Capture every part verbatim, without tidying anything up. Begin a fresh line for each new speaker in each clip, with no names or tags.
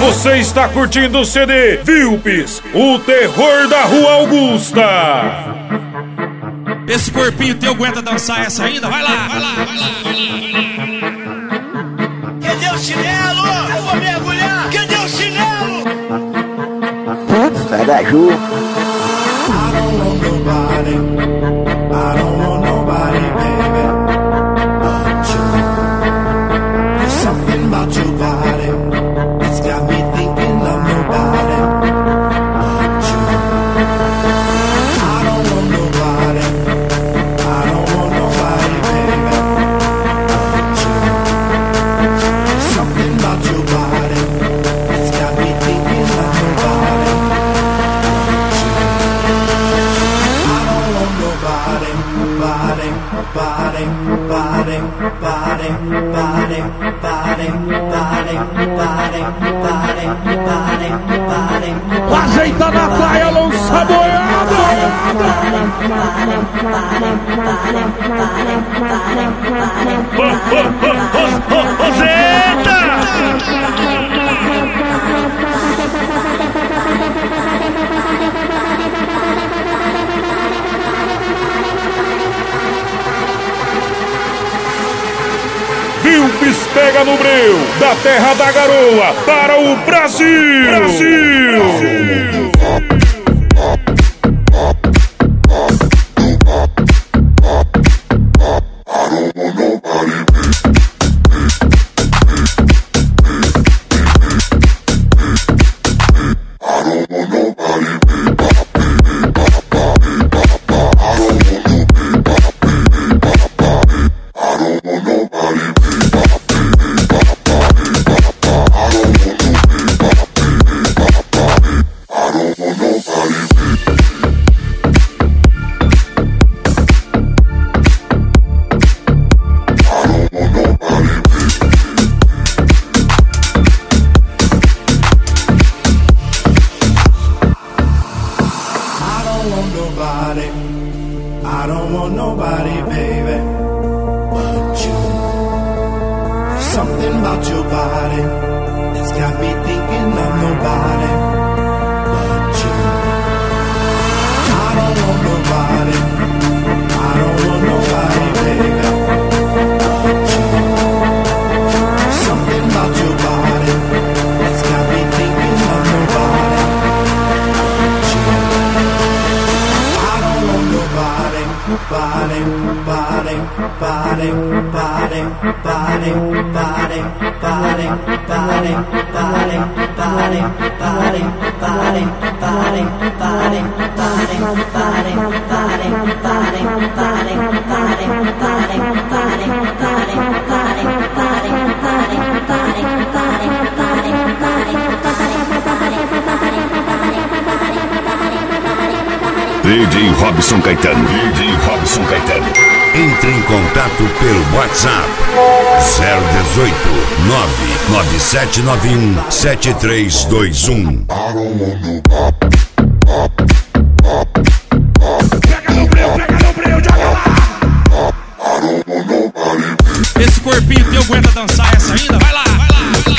Você está curtindo o C D Vilpes, o terror da Rua Augusta.
Esse corpinho teu aguenta dançar essa ainda? Vai lá, vai lá, vai lá, vai lá, vai lá.
Cadê o chinelo? Eu vou mergulhar. Cadê o chinelo?
Sai da Ju.
I don't want nobody. I don't want nobody, baby. But you. There's something about your body. It's got me thinking of nobody. But you. I don't want nobody. I don't want nobody, baby. But you. There's something about your body. It's got me thinking of nobody. Body, body, body, body, body, body, body, body, body, body, body.
Ajeita na praia, lança boiada. Roseta! Vilpes pega no breu, da terra da garoa, para o Brasil! Brasil! Brasil.
I don't want nobody, baby, but you. There's something about your body that's got me thinking of nobody but you. I don't want nobody. I don't want nobody, baby, but you. There's something about your body that's got me thinking of nobody but you. I don't want nobody. Body, body, body, body, body, body, body, body, body, body, body, body, body, body,
D J Robson Caetano. D J Robson Caetano.
Entre em contato pelo WhatsApp zero dezoito, nove nove sete nove um, sete três dois um.
Pega no breu, pega no breu, joga lá. Esse corpinho teu aguenta dançar essa ainda? Vai lá, vai lá, vai lá, vai lá.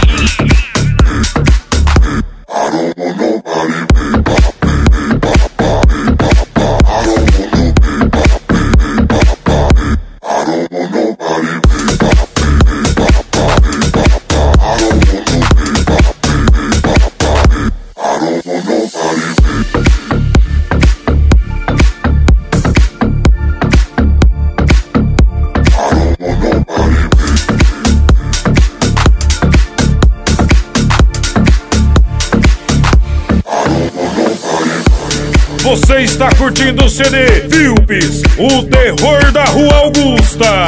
Você está curtindo o C D Vilpes, o terror da Rua Augusta.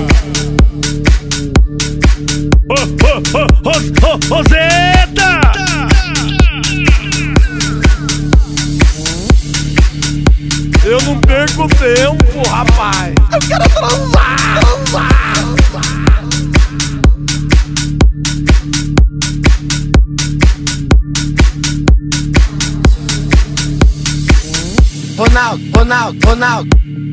Oh, oh, oh, oh, oh, Roseta!
Eu não perco tempo, rapaz. Eu quero transar, transar, transar. Ronaldo, Ronaldo, Ronaldo.